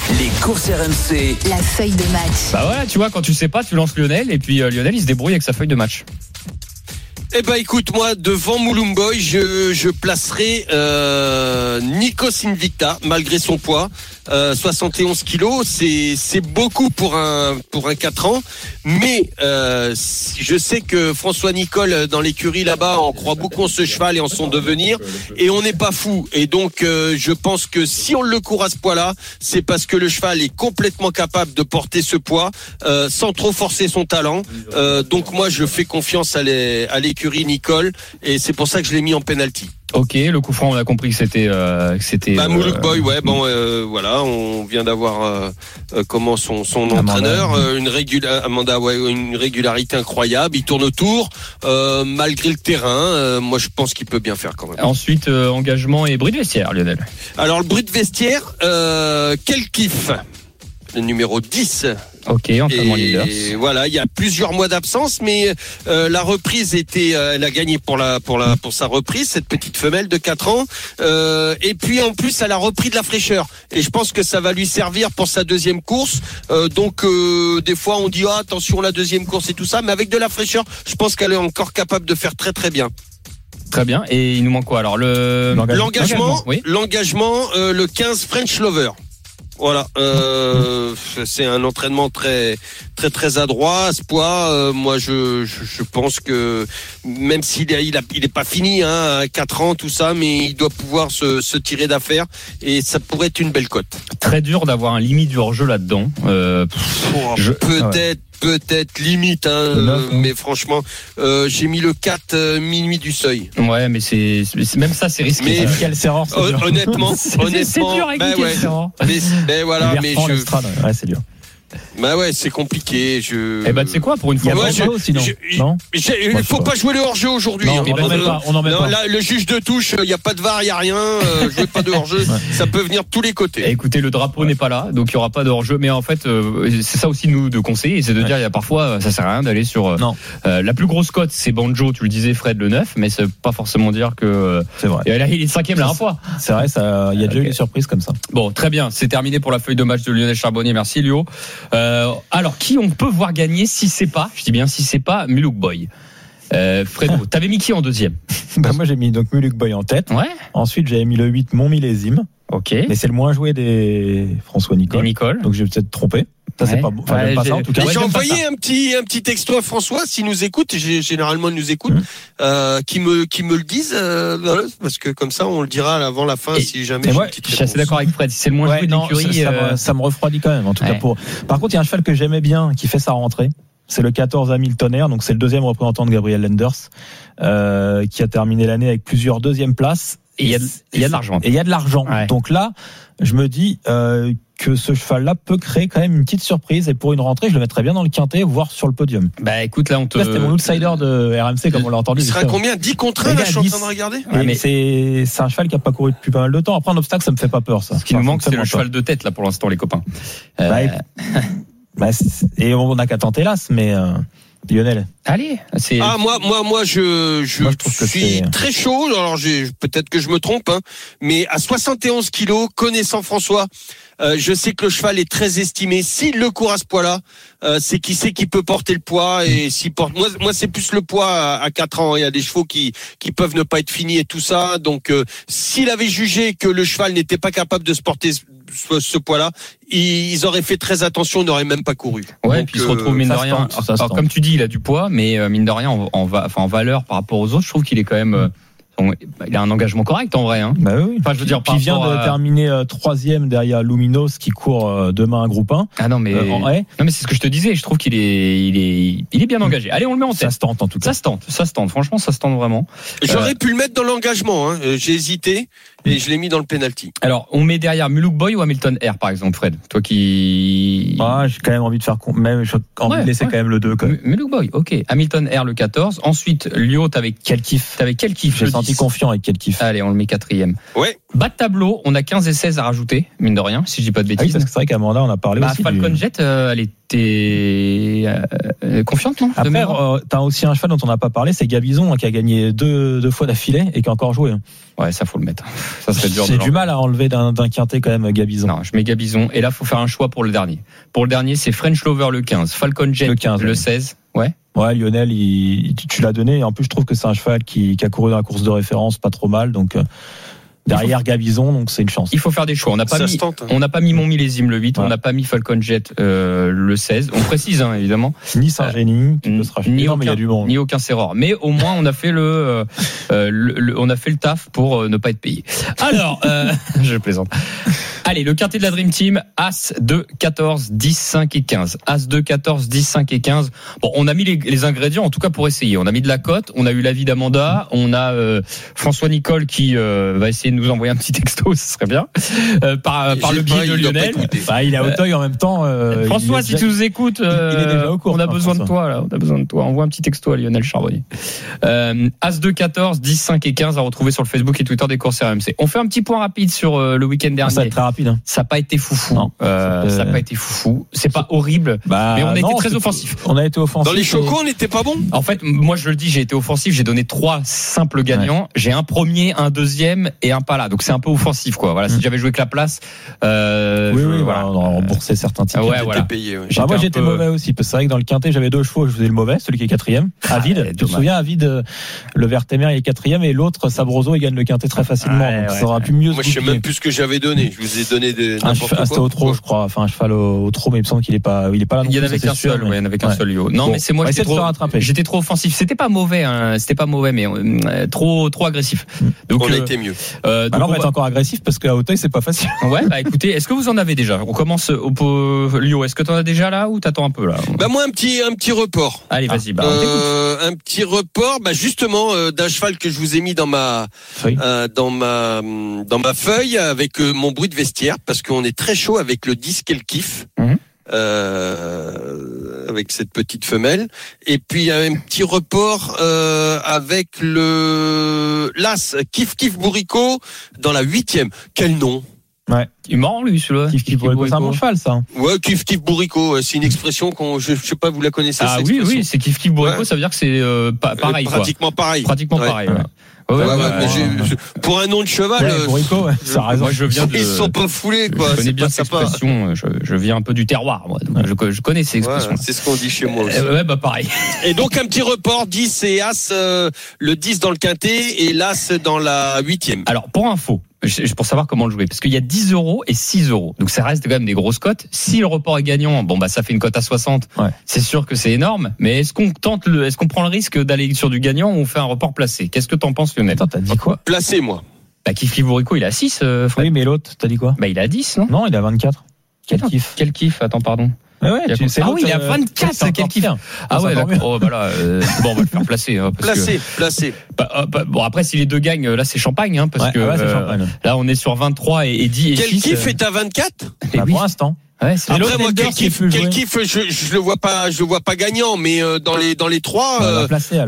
Les courses RMC. La feuille de match. Bah voilà, tu vois, quand tu sais pas, tu lances Lionel et puis Lionel il se débrouille avec sa feuille de match. Eh ben écoute, moi devant Mulumboy, je placerai Nikos Invicta malgré son poids, 71 kilos, c'est beaucoup pour un 4 ans, mais je sais que François Nicole dans l'écurie là-bas en croit beaucoup en ce cheval et en son devenir, et on n'est pas fou, et donc je pense que si on le court à ce poids-là, c'est parce que le cheval est complètement capable de porter ce poids sans trop forcer son talent. Donc moi je fais confiance à l'écurie Nicole, et c'est pour ça que je l'ai mis en penalty. Ok, le coup franc, on a compris que c'était. Moulouk Boy, ouais, bon, voilà, on vient d'avoir comment son entraîneur, une régularité incroyable. Il tourne autour, malgré le terrain. Moi, je pense qu'il peut bien faire quand même. Ensuite, engagement et bruit de vestiaire, Lionel. Alors, le bruit de vestiaire, quel kiff, le numéro 10. Ok, entraînement leaders. Et voilà, il y a plusieurs mois d'absence, mais la reprise elle a gagné pour sa reprise, cette petite femelle de 4 ans. Et puis en plus, elle a repris de la fraîcheur. Et je pense que ça va lui servir pour sa deuxième course. Donc des fois, on dit attention la deuxième course et tout ça, mais avec de la fraîcheur, je pense qu'elle est encore capable de faire très très bien. Très bien. Et il nous manque quoi alors l'engagement, oui. L'engagement, le 15 French Lover. Voilà, c'est un entraînement très très très adroit à ce poids. Moi, je pense que même s'il est pas fini, à 4 ans tout ça, mais il doit pouvoir se tirer d'affaire et ça pourrait être une belle cote. Très dur d'avoir un limite du hors-jeu là-dedans. Peut-être limite, mais franchement, j'ai mis le 4 minuit du seuil. Ouais, mais c'est même ça, c'est risqué. Mais Michael Serror, c'est dur. Honnêtement, c'est dur avec Michael Serror. Mais voilà, mais ouais, c'est dur. Bah ouais, c'est compliqué. Eh ben, tu sais quoi, pour une fois, il faut pas jouer le hors-jeu aujourd'hui. Non, on n'en met pas. Là, le juge de touche, il y a pas de VAR, il y a rien. Jouez pas de hors-jeu, ça peut venir de tous les côtés. Écoutez, le drapeau n'est pas là, donc il y aura pas de hors-jeu. Mais en fait, c'est ça aussi nous de conseiller, c'est de dire il y a parfois, ça sert à rien d'aller sur. Non. La plus grosse cote, c'est Banjo, tu le disais, Fred, le 9, mais c'est pas forcément dire que. C'est vrai. Et là, il est 5e la dernière fois. C'est vrai, il y a déjà eu des surprises comme ça. Bon, très bien, c'est terminé pour la feuille de match de Lionel Charbonnier. Merci, Lio. Alors, qui on peut voir gagner si c'est pas, je dis bien si c'est pas Muluk Boy. Fredo, t'avais mis qui en deuxième? Moi j'ai mis donc Muluk Boy en tête. Ouais. Ensuite j'ai mis le 8 Mon Millésime. Ok. Mais c'est le moins joué des François Nicole. Donc je vais peut-être tromper. Ça c'est pas bon. Enfin, j'aime pas ça en tout cas. J'ai envoyé un petit texto à François s'il nous écoute. Généralement il nous écoute. Qui me le disent parce que comme ça on le dira avant la fin si jamais. Moi, je suis assez d'accord avec Fred. Si c'est le moins joué d'écurie, ça me refroidit quand même. En tout cas Par contre il y a un cheval que j'aimais bien qui fait sa rentrée. C'est le 14 Hamilton Air, donc c'est le deuxième représentant de Gabriel Lenders, qui a terminé l'année avec plusieurs deuxièmes places. Et il y a de l'argent. Et il y a de l'argent. Ouais. Donc là, je me dis que ce cheval-là peut créer quand même une petite surprise. Et pour une rentrée, je le mettrais bien dans le quintet, voire sur le podium. Bah écoute, là c'était mon outsider de RMC, comme on l'a entendu. Il sera combien 10 contre 1, là, je suis en train de regarder. Mais c'est un cheval qui a pas couru depuis pas mal de temps. Après, un obstacle, ça me fait pas peur, ça. Ce qui nous manque, c'est le cheval de tête, là, pour l'instant, les copains. Et on n'a qu'à tenter l'as, mais Lionel. Allez, moi je suis très chaud. Alors peut-être que je me trompe, mais à 71 kilos, connaissant François, je sais que le cheval est très estimé. S'il le court à ce poids-là, c'est qui sait qui peut porter le poids et s'il porte. Moi c'est plus le poids à 4 ans. Il y a des chevaux qui peuvent ne pas être finis et tout ça. Donc s'il avait jugé que le cheval n'était pas capable de se porter ce poids-là, ils auraient fait très attention, ils n'auraient même pas couru. Ouais, donc, puis il se retrouve mine de rien. Alors, comme tu dis, il a du poids, mais mine de rien, en valeur par rapport aux autres, je trouve qu'il est quand même. Il a un engagement correct en vrai. Bah oui. Enfin, je veux dire, il vient de terminer 3e derrière Luminos qui court demain un groupe 1. Ah non mais non mais c'est ce que je te disais. Je trouve qu'il est bien engagé. Allez, on le met en tête. Ça se tente en tout cas. Ça se tente. Franchement, ça se tente vraiment. J'aurais pu le mettre dans l'engagement. J'ai hésité et je l'ai mis dans le penalty. Alors, on met derrière Muluk Boy ou Hamilton Air par exemple, Fred. Toi qui. J'ai quand même envie de faire même j'ai envie de laisser quand même le 2 quand même. Muluk Boy. Ok. Hamilton Air le 14. Ensuite, Lio, t'avais quel kiff? J'ai senti confiant avec quel kiff. Allez, on le met 4e. Ouais. Bas de tableau, on a 15 et 16 à rajouter, mine de rien, si je dis pas de bêtises. Parce que c'est vrai qu'Amanda, on a parlé aussi. Falcon Jet, elle était t'es confiante, non? Après, t'as aussi un cheval dont on n'a pas parlé, c'est Gabizon, hein, qui a gagné deux fois d'affilée et qui a encore joué. Ouais, ça faut le mettre. Ça serait dur. C'est du mal à enlever d'un quintet quand même, Gabizon. Non, je mets Gabizon. Et là, faut faire un choix pour le dernier. Pour le dernier, c'est French Lover le 15, Falcon Jet le 15, le 16. Ouais. Ouais, Lionel, tu l'as donné. Et en plus, je trouve que c'est un cheval qui a couru dans la course de référence pas trop mal. Donc, derrière Gabizon, donc c'est une chance. Il faut faire des choix. On n'a pas mis mon millésime le 8, on n'a pas mis Falcon Jet le 16. On précise, hein, évidemment. Ni Saint-Génie, qui peut se racheter. Ni non, mais il y a du bon. Ni aucun Serror. Mais au moins, on a fait on a fait le taf pour ne pas être payé. Alors, je plaisante. Allez, le quintet de la Dream Team, As 2, 14, 10, 5 et 15. As 2, 14, 10, 5 et 15. Bon, on a mis les ingrédients, en tout cas pour essayer. On a mis de la cote, on a eu l'avis d'Amanda, on a François Nicole qui va essayer de nous envoyer un petit texto, ce serait bien, par le biais de Lionel. Il est à Auteuil en même temps. François, si tu nous écoutes, il est déjà au cours, on a besoin de toi, là. On a besoin de toi. Envoie un petit texto à Lionel Charbonnier. As 2, 14, 10, 5 et 15 à retrouver sur le Facebook et Twitter des courses RMC. On fait un petit point rapide sur le week-end dernier. Ça va être très rapide, hein. Ça n'a pas été foufou. Ça n'a pas été foufou. C'est pas horrible, mais on a été très offensif. On a été offensif. Dans les chocos, on n'était pas bon. En fait, moi je le dis, j'ai été offensif. J'ai donné 3 simples gagnants. Ouais. J'ai un premier, un deuxième et un pas là. Donc c'est un peu offensif, quoi. Voilà. Si j'avais joué que la place, voilà. On a remboursé certains tickets. Ouais, voilà. Payé, ouais. Moi j'étais mauvais aussi. Parce que c'est vrai que dans le quintet, j'avais 2 chevaux. Je faisais le mauvais, celui qui est 4e. Avid. Tu te souviens, Avid, le Vertemer, il est 4e et l'autre, Sabroso, il gagne le quintet très facilement. Donc ça aurait pu mieux. Moi je sais même plus ce que j'avais donné. Je vous ai donné c'était au trot, je crois. Enfin, un cheval au trot, mais il me semble qu'il est pas là. Il y en avait qu'un seul. Il y en avait qu'un seul. Non, mais c'est moi. J'étais trop offensif. C'était pas mauvais, hein. C'était pas mauvais, mais trop agressif. Donc on a été mieux. Alors on va être encore agressif parce qu'à Auteuil c'est pas facile. Ouais, bah écoutez, est-ce que vous en avez déjà? On commence au Lio. Est-ce que t'en as déjà là ou t'attends un peu là? Bah moi un petit report. Allez, vas-y. Un petit report, justement d'un cheval que je vous ai mis dans ma feuille avec mon bruit de vestiaire parce qu'on est très chaud avec le 10 qu'elle kiffe. Avec cette petite femelle et puis un petit report avec le l'As Kif Bourrico dans la 8e. Quel nom? Ouais. Il est marrant lui celui-là. Kif Bourrico, c'est un bon cheval ça. Ouais, Kif Bourrico, c'est une expression je sais pas, vous la connaissez? Ah oui, c'est Kif Bourrico, ouais. Ça veut dire que c'est pareil. Pratiquement pareil. Pratiquement pareil. Ouais. Pour un nom de cheval, Bourrico, ça a raison. Moi, ils sont pas foulés, quoi. Je connais bien cette expression. Je viens un peu du terroir, moi. Donc je connais ces expressions. Ouais, c'est ce qu'on dit chez moi aussi. Pareil. Et donc un petit report 10 et As, le 10 dans le quintet et l'As dans la 8e. Alors pour info, pour savoir comment le jouer, parce qu'il y a 10 € et 6 €. Donc ça reste quand même des grosses cotes. Si le report est gagnant, ça fait une cote à 60. Ouais. C'est sûr que c'est énorme. Mais est-ce qu'on prend le risque d'aller sur du gagnant ou on fait un report placé? Qu'est-ce que t'en penses, Lionel? Attends, t'as dit quoi? Placé, moi. Kif Bourrico, il a 6, Fred. Oui, mais l'autre, t'as dit quoi? Il a 10, non? Non, il a 24. Quel kiff? Attends, pardon. Ouais, il a 24, quel kiff. Ah ouais, d'accord. On va le faire placer. Placé. Après, si les deux gagnent, là, c'est champagne, hein, parce que là, on est sur 23 et 10 et 6. Quel kiff est à 24? Pour l'instant. Ouais, après moi quel kiff je le vois pas gagnant, mais dans les 3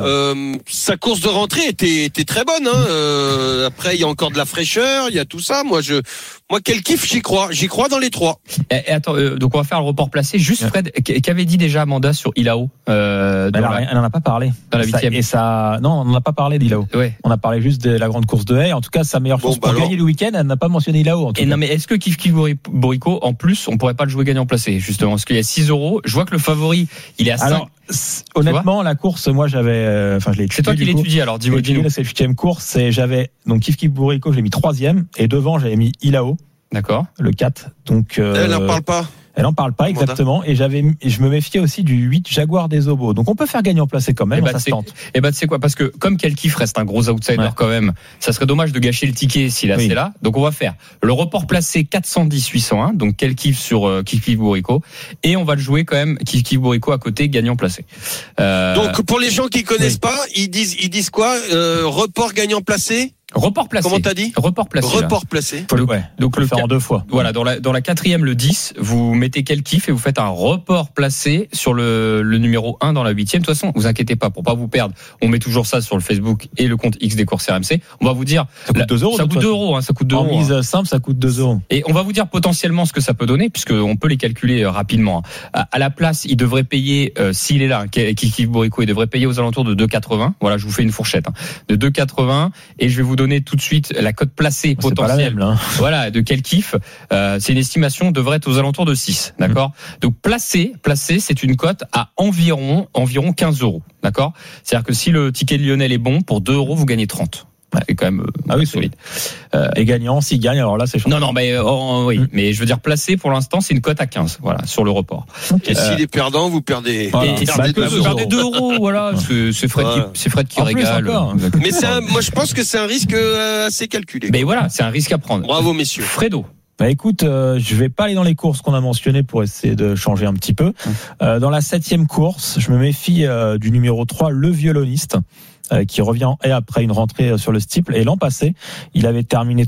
sa course de rentrée était très bonne, hein. Après il y a encore de la fraîcheur, il y a tout ça. Moi quel kiff, j'y crois dans les 3. Et attends, donc on va faire le report placé. Juste Fred, qu'avait dit déjà Amanda sur Ilao? Elle en a pas parlé. Dans la 8e. Non, on n'en a pas parlé d'Ilao. Ouais. On a parlé juste de la grande course de haie. En tout cas, sa meilleure chance pour gagner le week-end, elle n'a pas mentionné Ilao. Non, mais est-ce que Kif Bourrico, en plus, on pourrait pas le jouer gagnant placé, justement? Parce qu'il y a 6 €. Je vois que le favori, il est à 5. Alors, honnêtement, la course, moi, j'avais, je l'ai étudié. C'est toi qui l'étudies, alors, dis-moi. C'est la 8e course et j'avais, donc, Kif Bourrico, je l'ai mis 3e et devant, j'avais mis Ilao. D'accord. Le 4. Donc, elle n'en parle pas. Elle n'en parle pas exactement. Et je me méfiais aussi du 8 Jaguar des Obos. Donc on peut faire gagnant placé quand même. Ça se tente. Et tu sais quoi, parce que comme Kelkif reste un gros outsider quand même, ça serait dommage de gâcher le ticket si là c'est là. Donc on va faire le report placé 410-801. Donc Kelkif sur Kif Bourrico. Et on va le jouer quand même Kif Bourrico à côté gagnant placé. Donc pour les gens qui connaissent pas, ils disent quoi? Report gagnant placé? Report placé. Comment t'as dit? Report placé. là. Report placé. Donc le faire en deux fois. Voilà, dans la quatrième, le 10, vous mettez quel kiff et vous faites un report placé sur le numéro 1 dans la 8e. De toute façon, vous inquiétez pas, pour pas vous perdre, on met toujours ça sur le Facebook et le compte X des courses RMC. On va vous dire. Ça coûte 2 euros. Ça coûte 2 euros, ça coûte 2 euros. En mise simple, ça coûte 2 euros. Et on va vous dire potentiellement ce que ça peut donner, puisqu'on peut les calculer rapidement. À la place, il devrait payer, s'il est là, Kiki Borico, il devrait payer aux alentours de 2,80. Voilà, je vous fais une fourchette, de 2,80. Et je vais vous donner tout de suite la cote placée potentielle. Même, là. Voilà, de quel kiff. C'est une estimation, devrait être aux alentours de 6. D'accord? Donc, placé, c'est une cote à environ 15 euros. D'accord? C'est-à-dire que si le ticket de Lionel est bon, pour 2 euros, vous gagnez 30. C'est quand même solide. Et gagnant, s'il gagne, alors là, c'est chaud. Non, mais oui, mais je veux dire placé pour l'instant, c'est une cote à 15, voilà, sur le report. Et s'il est perdant, vous perdez. Voilà. Et vous perdez 2 euros, voilà. C'est Fred qui régale. Mais moi, je pense que c'est un risque assez calculé. Mais voilà, c'est un risque à prendre. Bravo, messieurs. Fredo. Bah écoute, je vais pas aller dans les courses qu'on a mentionnées pour essayer de changer un petit peu. Dans la 7e course, je me méfie du numéro 3, le violoniste, qui revient et après une rentrée sur le steeple. Et l'an passé, il avait terminé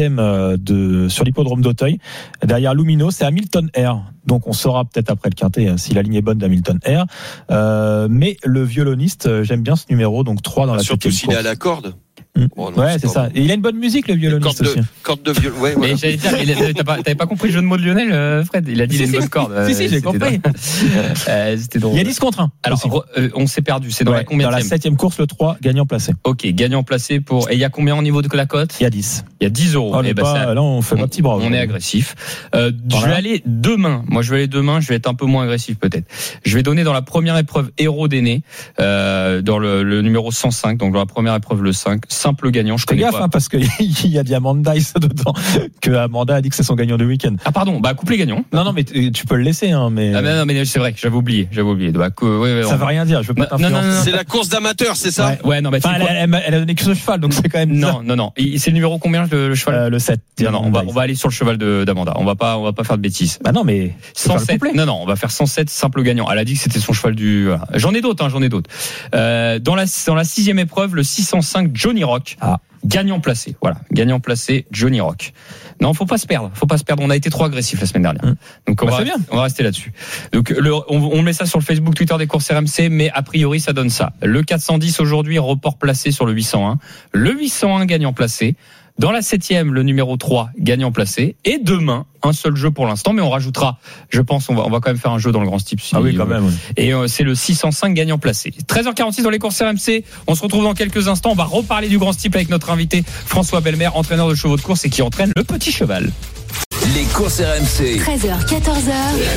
3e sur l'hippodrome d'Auteuil. Derrière Lumino, c'est Hamilton Air. Donc on saura peut-être après le quintet si la ligne est bonne d'Hamilton Air. Mais le violoniste, j'aime bien ce numéro, donc 3 dans la 7e course. Surtout s'il est à la corde. Oh non, c'est ça. Et il a une bonne musique, le violoniste aussi. Corde de violon. Ouais, voilà. Mais j'allais dire, t'avais pas compris le jeu de mots de Lionel, Fred? Il a dit il a une bonne corde. Si, j'ai compris. C'était drôle. Il y a 10 contre 1. Alors, on s'est perdu. C'est dans la combien? Dans la 7e course, le 3, gagnant placé. Ok, gagnant placé pour. Et il y a combien au niveau de la cote? Il y a 10. Il y a 10 euros. Là, on fait un petit bras. On est agressif. Je vais aller demain. Moi, je vais être un peu moins agressif peut-être. Je vais donner dans la première épreuve Héros d'aîné, dans le numéro 105. Donc dans la première épreuve le 5, simple gagnant. Je connais pas. Parce qu'il y a Diamant Dice dedans. Que Amanda a dit que c'est son gagnant de week-end. Ah pardon, couplet gagnant. Non, mais tu peux le laisser, mais. Ah non, mais c'est vrai que j'avais oublié. Ça veut rien dire. Je veux pas t'influencer. Non. C'est la course d'amateur, c'est ça? Ouais, non, mais elle a donné que ce cheval, donc c'est quand même. Non. C'est le numéro combien le cheval? Le 7. Non, on va aller sur le cheval d'Amanda. On va pas faire de bêtises. Bah non, mais 107. Non, on va faire 107 simple gagnant. Elle a dit que c'était son cheval du. Voilà. J'en ai d'autres. Dans la 6e épreuve, le 605 Johnny Rock. Gagnant placé. Voilà, gagnant placé Johnny Rock. Non, faut pas se perdre. On a été trop agressif la semaine dernière. Donc on va rester là-dessus. Donc on met ça sur le Facebook, Twitter des courses RMC, mais a priori ça donne ça. Le 410 aujourd'hui, report placé sur le 801. Le 801 gagnant placé. Dans la 7e, le numéro 3, gagnant placé. Et demain, un seul jeu pour l'instant, mais on rajoutera, je pense, on va quand même faire un jeu dans le grand steeple. Oui, quand même. Oui. Et c'est le 605 gagnant placé. 13h46 dans les courses RMC. On se retrouve dans quelques instants. On va reparler du grand steeple avec notre invité François Belmer, entraîneur de chevaux de course et qui entraîne le petit cheval. Les courses RMC. 13h, 14h.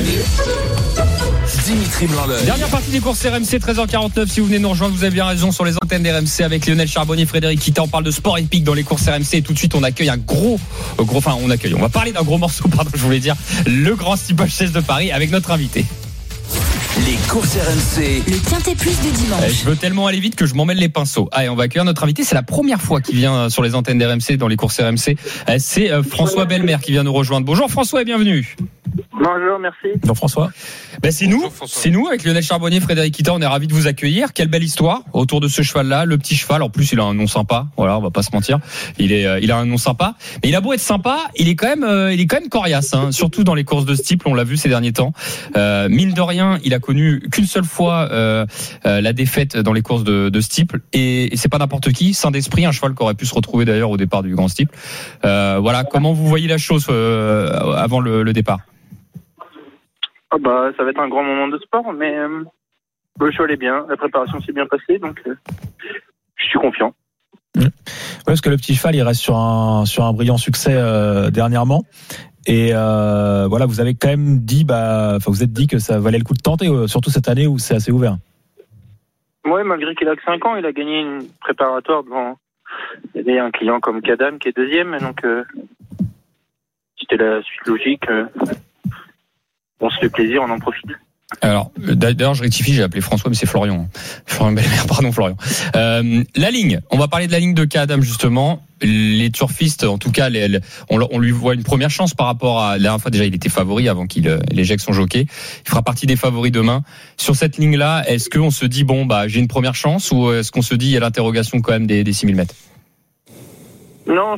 Dimitri Blanc-L'Oeil. Dernière partie des courses RMC, 13h49. Si vous venez nous rejoindre, vous avez bien raison, sur les antennes d'RMC avec Lionel Charbonnier, Frédéric Kita. On parle de sport épique dans les courses RMC. Et tout de suite, on accueille on va parler d'un gros morceau, je voulais dire, le grand steeple 16 de Paris avec notre invité. Les courses RMC. Le Quintet Plus du dimanche. Je veux tellement aller vite que je m'emmêle les pinceaux. Allez, on va accueillir notre invité. C'est la première fois qu'il vient sur les antennes d'RMC dans les courses RMC. C'est François Belmer qui vient nous rejoindre. Bonjour François et bienvenue. Bonjour, merci. Bonjour François. C'est nous avec Lionel Charbonnier, Frédéric Kita. On est ravis de vous accueillir. Quelle belle histoire autour de ce cheval-là, le petit cheval. En plus, il a un nom sympa. Voilà, on va pas se mentir. Il a un nom sympa. Mais il a beau être sympa, il est quand même coriace, hein. Surtout dans les courses de steeple. On l'a vu ces derniers temps. Mine de rien, il a connu qu'une seule fois la défaite dans les courses de steeple. Et c'est pas n'importe qui. Saint d'Esprit, un cheval qui aurait pu se retrouver d'ailleurs au départ du grand steeple. Voilà, comment vous voyez la chose avant le départ? Ça va être un grand moment de sport, mais le cheval est bien, la préparation s'est bien passée, donc je suis confiant. Ouais, parce que le petit cheval, il reste sur un brillant succès dernièrement. Et voilà, vous avez quand même dit, vous êtes dit que ça valait le coup de tenter, surtout cette année où c'est assez ouvert. Oui, malgré qu'il a que 5 ans, il a gagné une préparatoire devant un client comme Kadam qui est deuxième, donc c'était la suite logique. On se fait plaisir, on en profite. Alors, d'ailleurs, je rectifie, j'ai appelé François, mais c'est Florian. Florian Belmer, pardon, Florian. La ligne, on va parler de la ligne de Kadam, justement. Les turfistes, en tout cas, on lui voit une première chance par rapport à la dernière fois. Déjà, il était favori avant qu'il éjecte son jockey. Il fera partie des favoris demain. Sur cette ligne-là, est-ce qu'on se dit, j'ai une première chance, ou est-ce qu'on se dit, il y a l'interrogation quand même des 6000 mètres? Non,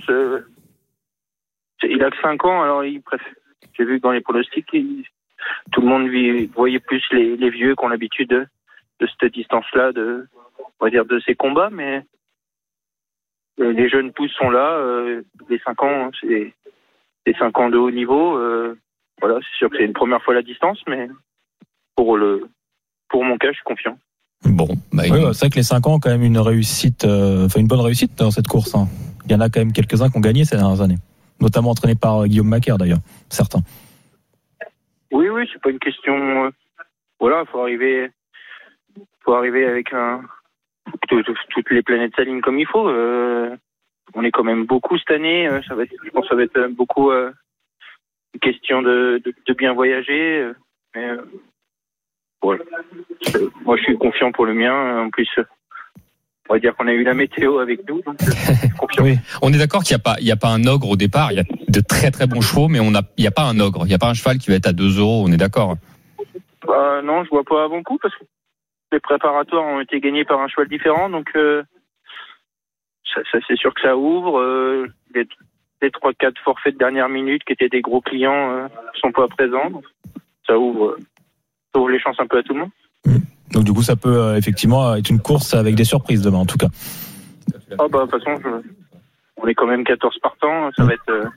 il a que 5 ans, alors il préfère. J'ai vu que dans les pronostics, tout le monde voyait plus les vieux qui ont l'habitude de cette distance-là, on va dire de ces combats, mais les jeunes pousses sont là. Les 5 ans, c'est 5 ans de haut niveau. Voilà, c'est sûr que c'est une première fois la distance, mais pour mon cas, je suis confiant. Bon, bah, oui, c'est vrai que les 5 ans ont quand même une réussite, une bonne réussite dans cette course. Hein. Il y en a quand même quelques-uns qui ont gagné ces dernières années, notamment entraînés par Guillaume Macaire d'ailleurs, certains. Oui, c'est pas une question. Voilà, faut arriver avec toutes les planètes s'alignent comme il faut. On est quand même beaucoup cette année. Je pense que ça va être beaucoup une question de bien voyager. Mais voilà. Moi, je suis confiant pour le mien. En plus, on va dire qu'on a eu la météo avec nous, donc je suis confiant. Oui. On est d'accord qu'il n'y a pas un ogre au départ. Il y a de très très bons chevaux, mais il n'y a pas un ogre. Il n'y a pas un cheval qui va être à 2 €. On est d'accord. Non, je vois pas avant coup parce que les préparatoires ont été gagnés par un cheval différent, donc ça c'est sûr que ça ouvre. Les 3-4 forfaits de dernière minute qui étaient des gros clients sont pas présents, donc ça ouvre les chances un peu à tout le monde. Donc du coup, ça peut effectivement être une course avec des surprises demain, en tout cas. De toute façon, on est quand même 14 partants. Ça va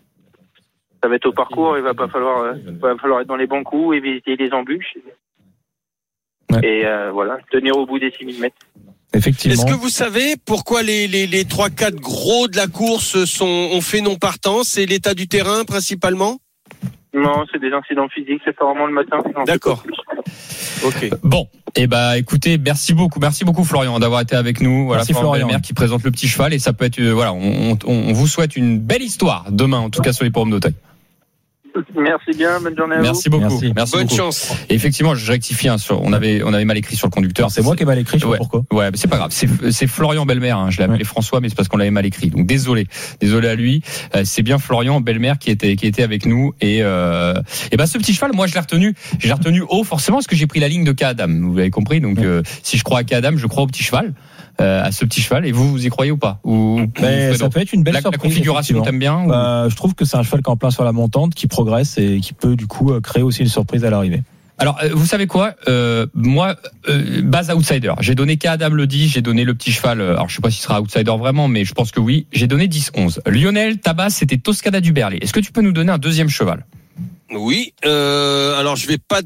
être au parcours. Il va falloir être dans les bons coups, éviter les embûches. Ouais. Et voilà, tenir au bout des 6000 mètres. Effectivement. Est-ce que vous savez pourquoi les 3-4 gros de la course ont fait non partant? C'est l'état du terrain principalement? Non, c'est des incidents physiques. C'est pas vraiment le matin. D'accord. Ok. Bon, écoutez, merci beaucoup Florian d'avoir été avec nous. Voilà, merci Florian Belmer qui présente le petit cheval et ça peut être on vous souhaite une belle histoire demain en tout cas sur les programmes d'Auteuil. Merci bien, bonne journée à Merci vous. beaucoup. Merci Bonne beaucoup. chance. Et effectivement, je rectifie, on avait mal écrit sur le conducteur. Alors, c'est moi qui ai mal écrit, je sais pas pourquoi. Ouais, mais c'est pas grave. C'est Florian Belmer, hein. Je l'ai appelé François, mais c'est parce qu'on l'avait mal écrit. Donc désolé à lui. C'est bien Florian Belmer qui était avec nous et ce petit cheval, moi je l'ai retenu haut forcément parce que j'ai pris la ligne de K-Adam. Vous l'avez compris. Donc si je crois à K-Adam, je crois au petit cheval. À ce petit cheval, et vous y croyez ou pas? Ça peut être une belle surprise. La configuration, t'aimes bien Je trouve que c'est un cheval qui est en plein sur la montante, qui progresse et qui peut du coup créer aussi une surprise à l'arrivée. Alors, vous savez quoi? Moi, base outsider. J'ai donné K-Adam le 10, j'ai donné le petit cheval. Alors, je sais pas s'il sera outsider vraiment, mais je pense que oui. J'ai donné 10-11. Lionel, ta base, c'était Toscana du Berlay. Est-ce que tu peux nous donner un deuxième cheval? Oui, alors je vais pas te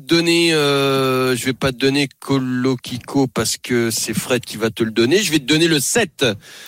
donner Colokiko parce que c'est Fred qui va te le donner. Je vais te donner le 7.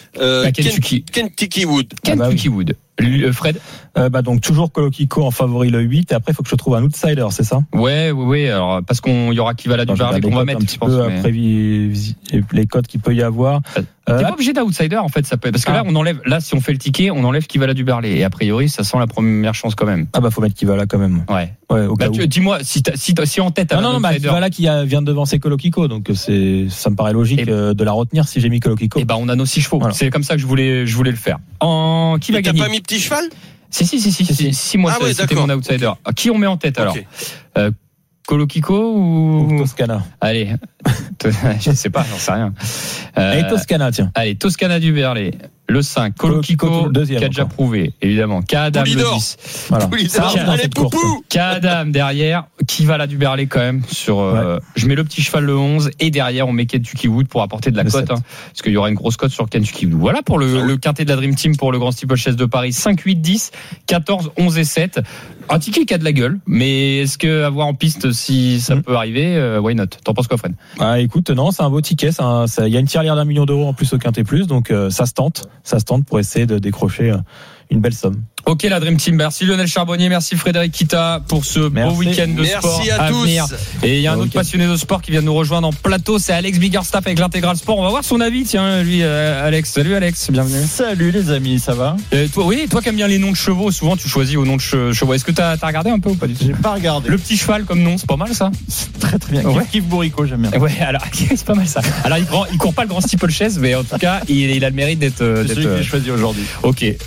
Kentucky Wood. Kentucky Wood. Fred? Donc toujours Colokiko en favori le 8 et après il faut que je trouve un outsider, c'est ça? Ouais, alors parce qu'on y aura Kivala du Berlay qu'on va mettre un petit peu après les codes qu'il peut y avoir. T'es pas obligé d'outsider en fait, ça peut parce que là si on fait le ticket, on enlève Kivala du Berlay et a priori ça sent la première chance quand même. Faut mettre Kivala quand même. Ouais. Dis-moi si en tête Kivala qui vient de devancer Colokiko, donc ça me paraît logique de la retenir si j'ai mis Colokiko. On a nos 6 chevaux. Voilà. C'est comme ça que je voulais le faire. Qui va gagner? T'as pas mis petit cheval? Si, moi, c'était mon outsider. Qui on met en tête alors? Colokiko ou Toscana? Allez, je sais pas, j'en sais rien. Allez, Toscana, tiens. Allez, Toscana du Berlay. Le 5, Colokiko, qui a déjà prouvé, évidemment. K-Adam le 10. Voilà. Allez, Poupou! K-Adam derrière, Kivala du Berlay quand même. Je mets le petit cheval le 11 et derrière on met Kentucky Wood pour apporter de la cote. Parce qu'il y aura une grosse cote sur Kentucky Wood. Voilà pour le quintet de la Dream Team pour le Grand Steeplechase de Paris. 5, 8, 10, 14, 11 et 7. Un ticket qui a de la gueule, mais est-ce que avoir en piste si ça peut arriver, why not? T'en penses quoi, Fred? Écoute, non, c'est un beau ticket. Il y a une tirelire d'1 million d'euros en plus au quintet plus, donc ça se tente pour essayer de décrocher une belle somme. Ok, la Dream Team. Merci Lionel Charbonnier, merci Frédéric Kita pour ce beau week-end de sport à venir. Et il y a un autre passionné de sport qui vient de nous rejoindre en plateau, c'est Alex Biggerstaff avec l'Intégral Sport. On va voir son avis, tiens, lui, Alex. Salut Alex, bienvenue. Salut les amis, ça va? Toi qui aimes bien les noms de chevaux, souvent tu choisis au nom de chevaux. Est-ce que t'as regardé un peu ou pas du tout? J'ai pas regardé. Le petit cheval comme nom, c'est pas mal ça? C'est très bien. Kif Bourrico, j'aime bien. Ouais, alors c'est pas mal ça. Alors il court pas le Grand Steeplechase, mais en tout cas il a le mérite d'être. C'est celui que j'ai choisi aujourd'hui. Ok, c'est celui que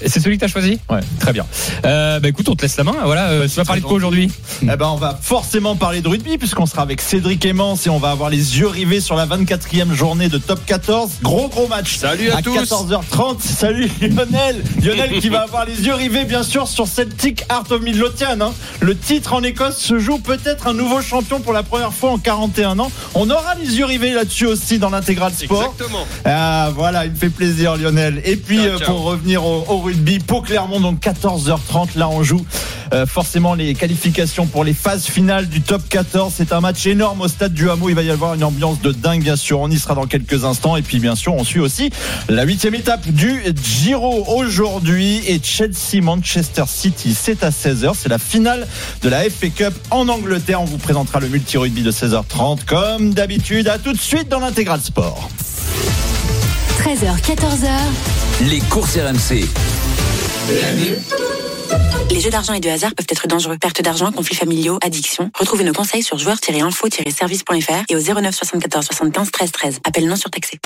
t'as choisi? Ouais. Très bien. Écoute, on te laisse la main. Voilà, tu vas parler de quoi aujourd'hui? On va forcément parler de rugby puisqu'on sera avec Cédric Aimance et on va avoir les yeux rivés sur la 24e journée de Top 14. Gros match. Salut à tous. 14h30. Salut Lionel qui va avoir les yeux rivés bien sûr sur Celtic Heart of Midlothian. Le titre en Écosse se joue, peut-être un nouveau champion pour la première fois en 41 ans. On aura les yeux rivés là-dessus aussi dans l'intégral sport. Exactement. Voilà, il me fait plaisir Lionel. Et puis ciao. pour revenir au rugby, Pau-Clermont, donc 14h30, là on joue forcément les qualifications pour les phases finales du top 14. C'est un match énorme au stade du Hameau. Il va y avoir une ambiance de dingue bien sûr. On y sera dans quelques instants. Et puis bien sûr on suit aussi la 8e étape du Giro aujourd'hui. Et Chelsea-Manchester City, c'est à 16h. C'est la finale de la FA Cup en Angleterre. On vous présentera le multi-rugby de 16h30 comme d'habitude. À tout de suite dans l'intégral sport. 13h, 14h. Les courses RMC. Les jeux d'argent et de hasard peuvent être dangereux. Perte d'argent, conflits familiaux, addiction. Retrouvez nos conseils sur joueurs-info-service.fr et au 09 74 75 13 13. Appel non surtaxé.